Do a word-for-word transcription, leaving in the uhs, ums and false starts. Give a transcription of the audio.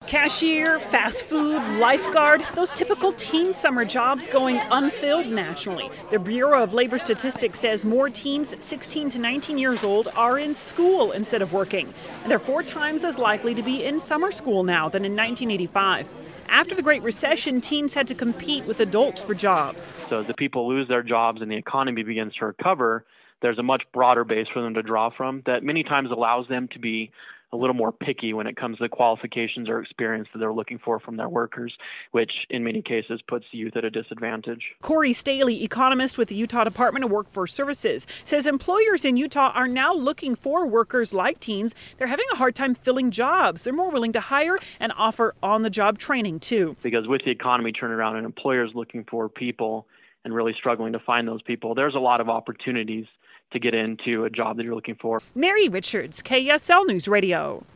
Cashier, fast food, lifeguard, those typical teen summer jobs going unfilled nationally. The Bureau of Labor Statistics says more teens sixteen to nineteen years old are in school instead of working. And they're four times as likely to be in summer school now than in nineteen eighty-five. After the Great Recession, teens had to compete with adults for jobs. So as the people lose their jobs and the economy begins to recover, there's a much broader base for them to draw from that many times allows them to be a little more picky when it comes to the qualifications or experience that they're looking for from their workers, which in many cases puts the youth at a disadvantage. Corey Staley, economist with the Utah Department of Workforce Services, says employers in Utah are now looking for workers like teens. They're having a hard time filling jobs. They're more willing to hire and offer on-the-job training, too. Because with the economy turning around and employers looking for people and really struggling to find those people, there's a lot of opportunities to get into a job that you're looking for. Mary Richards, K S L News Radio.